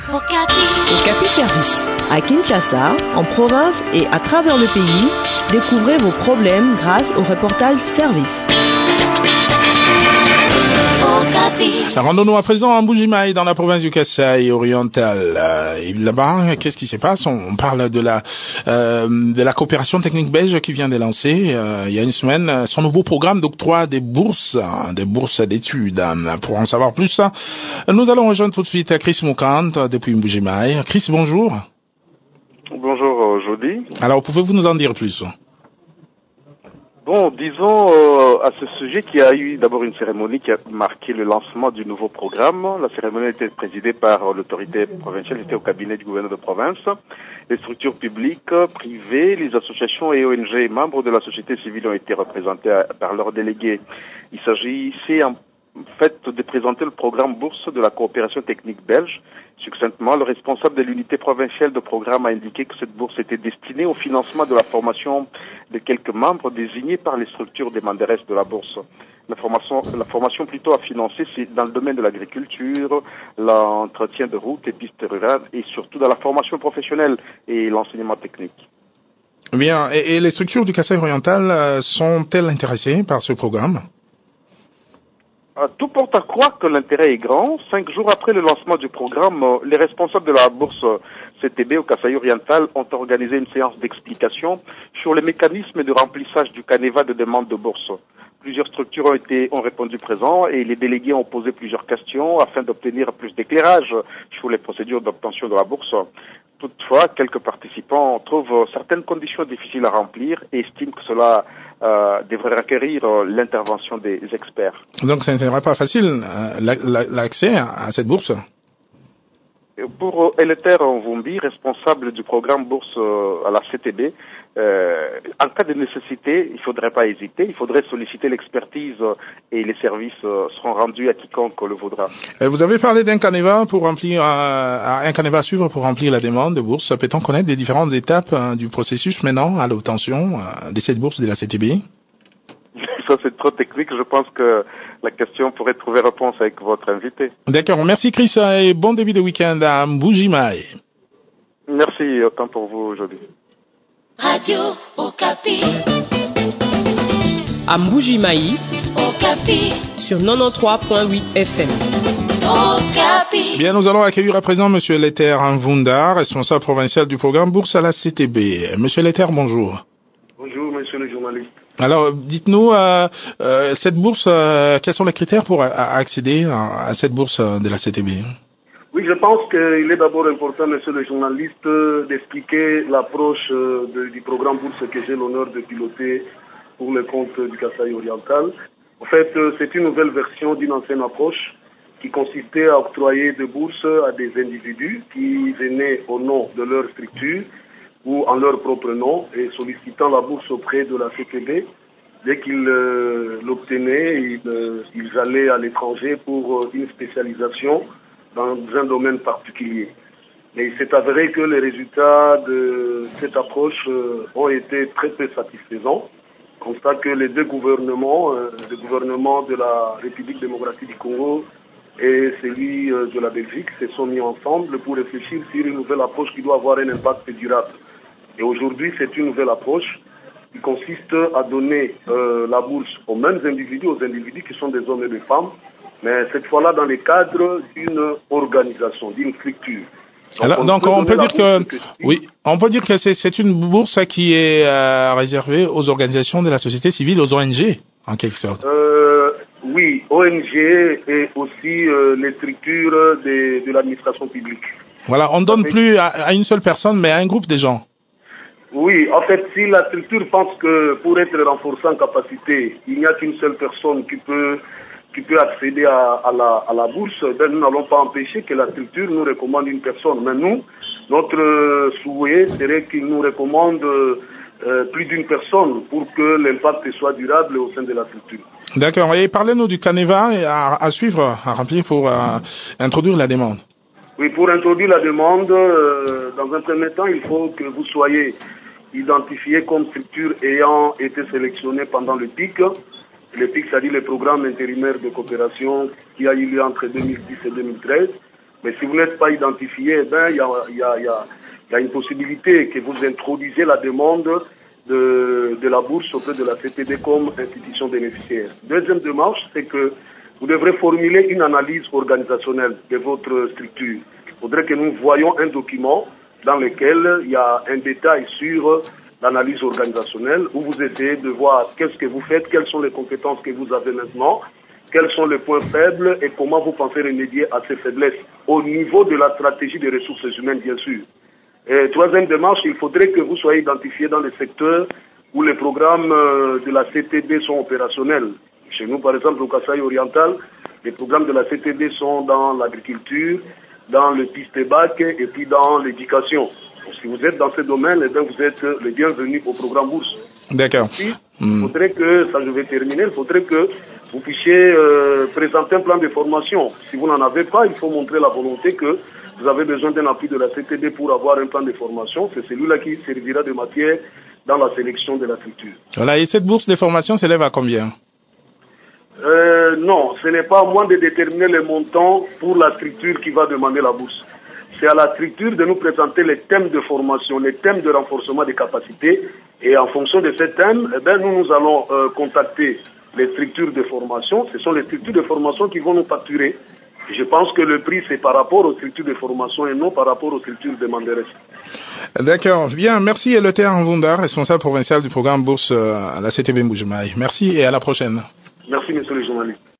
Okapi Service. À Kinshasa, en province et à travers le pays, découvrez vos problèmes grâce au reportage service. Rendons-nous à présent à Mbuji-Mayi dans la province du Kasaï oriental. Et là-bas, qu'est-ce qui se passe? On parle de la coopération technique belge qui vient de lancer il y a une semaine son nouveau programme d'octroi des bourses d'études. Pour en savoir plus, nous allons rejoindre tout de suite Chris Moukant depuis Mbuji-Mayi. Chris, bonjour. Bonjour, Jody. Alors, pouvez-vous nous en dire plus? Bon, disons à ce sujet qu'il y a eu d'abord une cérémonie qui a marqué le lancement du nouveau programme. La cérémonie a été présidée par l'autorité provinciale, c'était au cabinet du gouverneur de province. Les structures publiques, privées, les associations et ONG membres de la société civile ont été représentés par leurs délégués. Il s'agissait en fait de présenter le programme bourse de la coopération technique belge. Succinctement, le responsable de l'unité provinciale de programme a indiqué que cette bourse était destinée au financement de la formation de quelques membres désignés par les structures demanderesses de la bourse. La formation plutôt à financer, c'est dans le domaine de l'agriculture, l'entretien de routes et pistes rurales et surtout dans la formation professionnelle et l'enseignement technique. Bien, et les structures du Kasaï oriental sont-elles intéressées par ce programme? Tout porte à croire que l'intérêt est grand. 5 jours après le lancement du programme, les responsables de la bourse CTB au Kasaï oriental ont organisé une séance d'explication sur les mécanismes de remplissage du canevas de demande de bourse. Plusieurs structures ont répondu présent et les délégués ont posé plusieurs questions afin d'obtenir plus d'éclairage sur les procédures d'obtention de la bourse. Toutefois, quelques participants trouvent certaines conditions difficiles à remplir et estiment que cela devrait requérir l'intervention des experts. Donc, ce ne sera pas facile l'accès à cette bourse? Pour Eleter Nvumbi, responsable du programme bourse à la CTB, en cas de nécessité, il ne faudrait pas hésiter, il faudrait solliciter l'expertise et les services seront rendus à quiconque le voudra. Vous avez parlé d'un canevas pour remplir un canevas à suivre pour remplir la demande de bourse. Peut-on connaître les différentes étapes du processus maintenant à l'obtention de cette bourse de la CTB? Ça, c'est trop technique. Je pense que la question pourrait trouver réponse avec votre invité. D'accord. Merci, Chris, et bon début de week-end à Mbuji-Mayi. Merci, autant pour vous aujourd'hui. Radio Okapi. À Mbuji-Mayi, Okapi. sur 93.8 FM. Okapi. Bien, nous allons accueillir à présent M. Eleter Nvunda, responsable provincial du programme Bourse à la CTB. M. Eleter, bonjour. Bonjour, monsieur le journaliste. Alors, dites-nous, cette bourse, quels sont les critères pour accéder à cette bourse de la CTB? Oui, je pense qu'il est d'abord important, monsieur le journaliste, d'expliquer l'approche du programme bourse que j'ai l'honneur de piloter pour le compte du Kasaï oriental. En fait, c'est une nouvelle version d'une ancienne approche qui consistait à octroyer des bourses à des individus qui venaient au nom de leur structure ou en leur propre nom et sollicitant la bourse auprès de la CTB. Dès qu'ils l'obtenaient, ils allaient à l'étranger pour une spécialisation dans un domaine particulier. Mais il s'est avéré que les résultats de cette approche ont été très peu satisfaisants. Constat que les deux gouvernements, le gouvernement de la République démocratique du Congo et celui de la Belgique, se sont mis ensemble pour réfléchir sur une nouvelle approche qui doit avoir un impact durable. Et aujourd'hui, c'est une nouvelle approche qui consiste à donner la bourse aux mêmes individus, aux individus qui sont des hommes et des femmes, mais cette fois-là dans le cadre d'une organisation, d'une structure. Donc on peut dire que oui, on peut dire que c'est une bourse qui est réservée aux organisations de la société civile, aux ONG, en quelque sorte. Oui, ONG et aussi les structures de l'administration publique. Voilà, on ne donne plus à une seule personne, mais à un groupe de gens. Oui, en fait, si la structure pense que pour être renforcée en capacité, il n'y a qu'une seule personne qui peut accéder à la bourse, ben nous n'allons pas empêcher que la structure nous recommande une personne. Mais nous, notre souhait serait qu'il nous recommande plus d'une personne pour que l'impact soit durable au sein de la structure. D'accord. Et parlez-nous du canevas à suivre, à remplir pour introduire la demande. Oui, pour introduire la demande, dans un premier temps, il faut que vous soyez identifié comme structure ayant été sélectionnée pendant le PIC. Le PIC, c'est-à-dire le programme intérimaire de coopération qui a eu lieu entre 2010 et 2013. Mais si vous n'êtes pas identifié, il y a une possibilité que vous introduisez la demande de la bourse auprès de la CTB comme institution bénéficiaire. Deuxième démarche, c'est que vous devrez formuler une analyse organisationnelle de votre structure. Il faudrait que nous voyions un document dans lequel il y a un détail sur l'analyse organisationnelle où vous essayez de voir qu'est-ce que vous faites, quelles sont les compétences que vous avez maintenant, quels sont les points faibles et comment vous pensez remédier à ces faiblesses au niveau de la stratégie des ressources humaines, bien sûr. Et troisième démarche, il faudrait que vous soyez identifié dans les secteurs où les programmes de la CTB sont opérationnels. Chez nous, par exemple, au Kasaï oriental, les programmes de la CTB sont dans l'agriculture, dans le PISTEBAC et puis dans l'éducation. Si vous êtes dans ce domaine, eh bien, vous êtes le bienvenu au programme Bourse. D'accord. Il faudrait que, ça je vais terminer, il faudrait que vous puissiez présenter un plan de formation. Si vous n'en avez pas, il faut montrer la volonté que vous avez besoin d'un appui de la CTB pour avoir un plan de formation. C'est celui-là qui servira de matière dans la sélection de la structure. Voilà, et cette bourse de formation s'élève à combien? Non, ce n'est pas à moi de déterminer le montant pour la structure qui va demander la bourse. C'est à la structure de nous présenter les thèmes de formation, les thèmes de renforcement des capacités. Et en fonction de ces thèmes, eh bien, nous allons contacter les structures de formation. Ce sont les structures de formation qui vont nous facturer. Et je pense que le prix, c'est par rapport aux structures de formation et non par rapport aux structures demanderesses. D'accord. Bien. Merci, Eleuthère Nvunda, responsable provincial du programme Bourse à la CTB Mbuji-Mayi. Merci et à la prochaine. Merci, monsieur le journaliste.